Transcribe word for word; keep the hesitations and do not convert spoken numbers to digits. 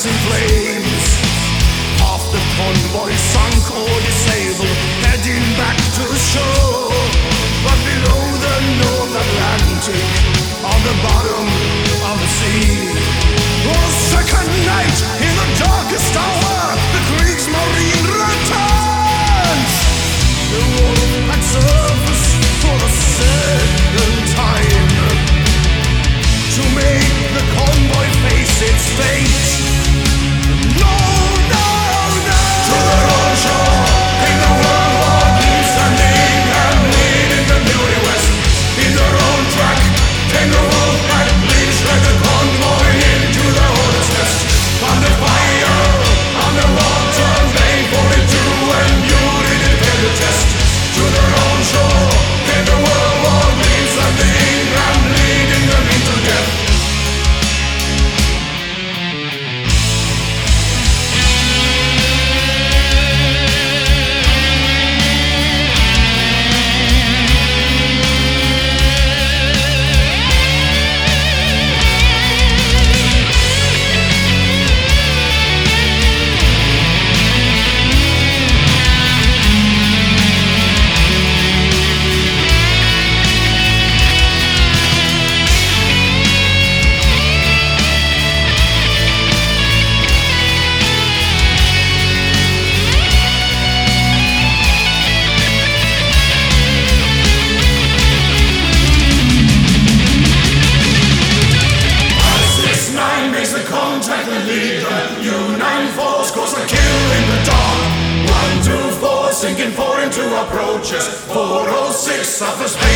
hands in flames. Half the convoy sunk or disabled, heading back to shore. But below the North Atlantic, on the bottom of the sea, was second night in the darkest hour, the Kriegsmarine returns. The wolf had surfaced for the second time to make the convoy face its fate. No, no, no! To their own shore, in the World War Two, standing and leading the Beauty West. In their own track, came the wolf pack, leads led the convoy into the hornet's nest. Under fire, underwater, they forty-two, and beauty did the test. To their own shore, came the World War Two, standing and leading them into death. Contact the leader, U nine force cause a kill in the dark. One two four sinking four into approaches. Four oh six suffers pain.